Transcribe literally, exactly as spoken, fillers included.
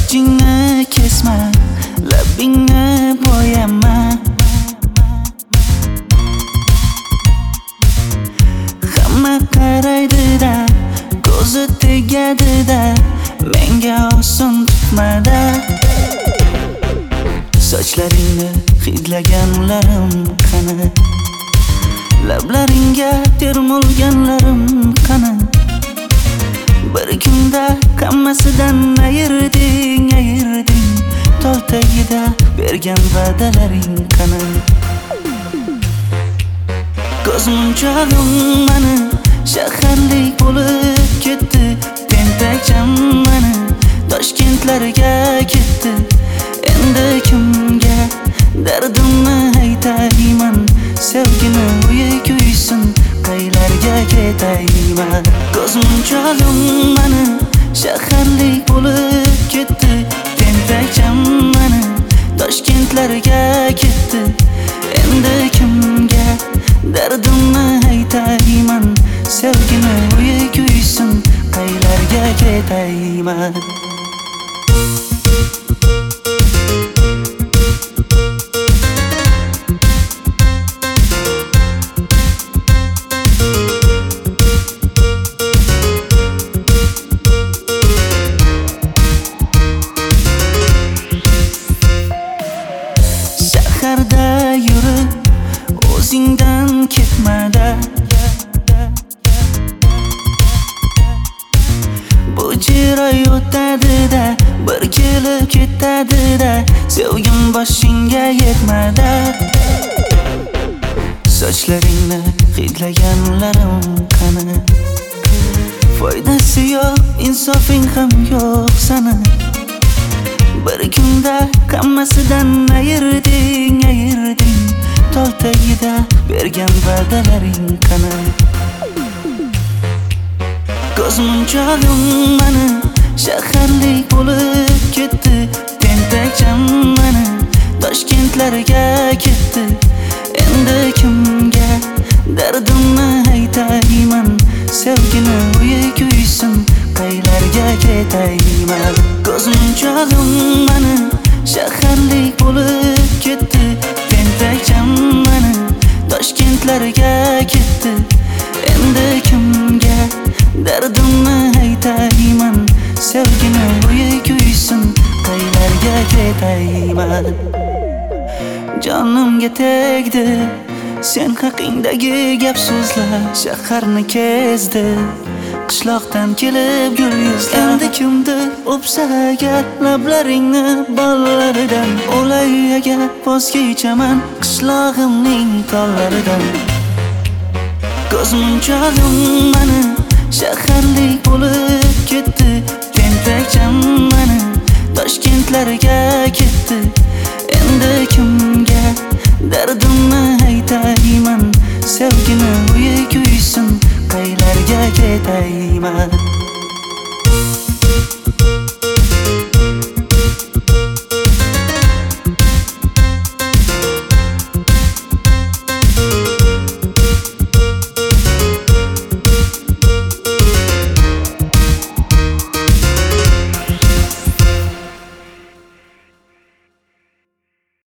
sochingni kesma, labingni bo'yama. Hamma qaraydi-da, ko'zi tegadi-da, menga oson tutmada. Sochlaringni hidlaganlarim qani, lablaringga termulganlarim qani. Bir kunda hammasidan ayirding, ayirding, tol tagida bergan va'dalaring qani. Ko'zmunchog'im mani shaharlik bo'lib ketdi, tentakcham mani Toshkentlarga ketdi. Endi kimga dardimni aytayman, sevgini uyi kuysin, qaylarga ketayman. Ko'zmunchog'im mani shaharlik bo'lib ketdi, tentakcham mani Toshkentlarga ketdi. Endi kimga dardimni aytayman, sevgini uyi kuysin, qaylarga ketayman. Shaharda yurib o'zingdan ketmada, bu jiroy o'tadi-da, bir kelib ketadi-da, sevgim boshingga yetmada. Sochlaringni hidlaganlarim qani, foydasi yo'q, insofing ham yo'q sana. Bir kunda hammasidan ayirding, ayirding, tol tagida bergan va'dalaring qani. Ko'zmunchog'im mani shaharlik bo'lib ketdi, tentakcham mani Toshkentlarga ketdi. Endi kimga dardimni aytayman, sevgini uyi kuysin, qaylarga ketayman. Ko'zmunchog'im mani shaharlik bo'lib ketdi, tentakcham mani Toshkentlarga ketdi. Endi kimga dardimni aytayman, sevgini uyi kuysin, qaylarga ketayman. Jonimga tegdi sen haqingdagi gap so'zlar, shaharni kezdi qishloqdan kelib gul yuzlar. Endi kimdir o'psa agar lablaringni bollaridan, o'lay agar voz kechaman qishlog'imning tollaridan. Ko'zmunchog'im mani shaharlik bo'lib ketdi, tentakcham mani Toshkentlarga ketdi. Endi kimga dardimni aytayman, sevgini uyi kuysin, qaylarga ketayman.